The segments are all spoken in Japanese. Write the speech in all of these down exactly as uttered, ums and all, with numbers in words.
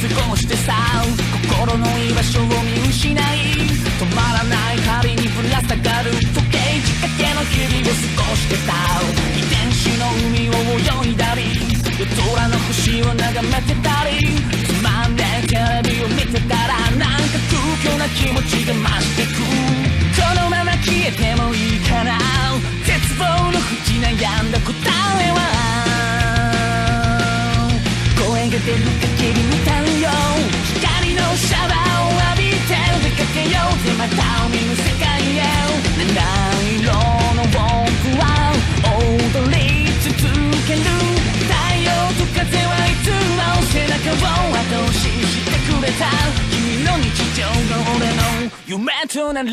過ごしてさ、心の居場所を見失い、止まらない針にぶら下がる時計仕掛けの日々を過ごしてた。遺伝子の海を泳いだり、夜空の星を眺めてたり、つまんねえテレビを見てたら、なんか空虚な気持ちが増してく。このまま消えてもいいかな、絶望の淵悩んだ答えは、声が出る限り歌うよ、光のシャワーを浴びて出かけようぜ、また海の世界へ。七色の音符は踊り続ける、太陽と風はいつも背中を後押ししてくれた。君の日常が俺の夢となる。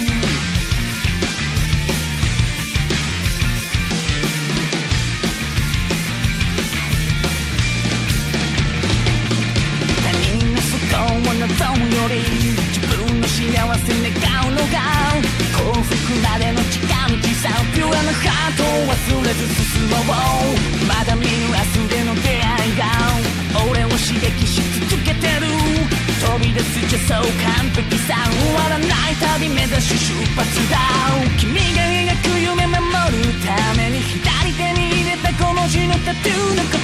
望むより自分の幸せ願うのが幸福までの近道さ、ピュアなハートを忘れず進もう。まだ見ぬ明日での出会いが俺を刺激し続けてる。飛び出す助走完璧さ、終わらない旅目指し出発だ。君が描く夢守るために左手に入れたこの字のタトゥーのこと、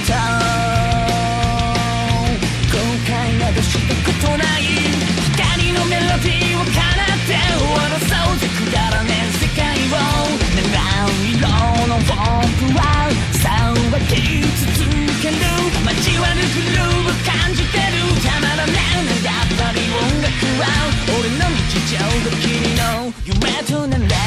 後悔などしたことない。光のメロディーを奏で終わらそうぜ、くだらねえ世界を。七色の音符は騒ぎ続ける、街はルグルーを感じてる。たまらねえなやっぱり音楽は俺の日常が君の夢となる。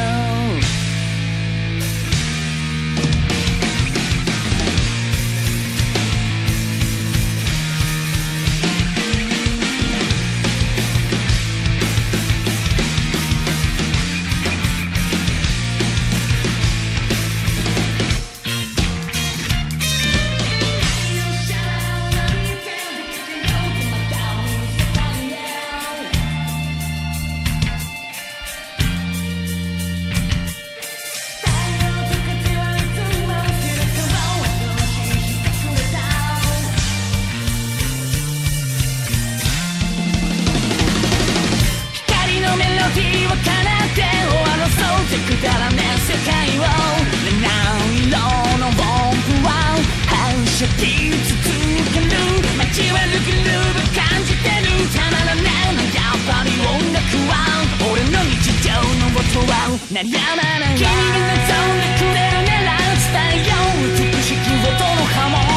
くだらねえ世界を。七色の音符は反射き続ける、街はルクルーブ感じてる。たまらねえなやっぱり音楽は俺の日常の音は鳴りやまない。君が望んでくれるなら伝えよう、美しき音の波紋。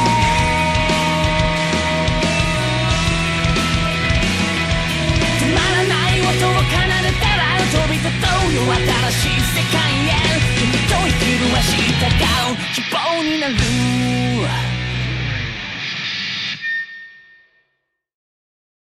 止まらない音を奏でたら飛び立とうよ新しい世界へ。君と生きる明日が希望になる。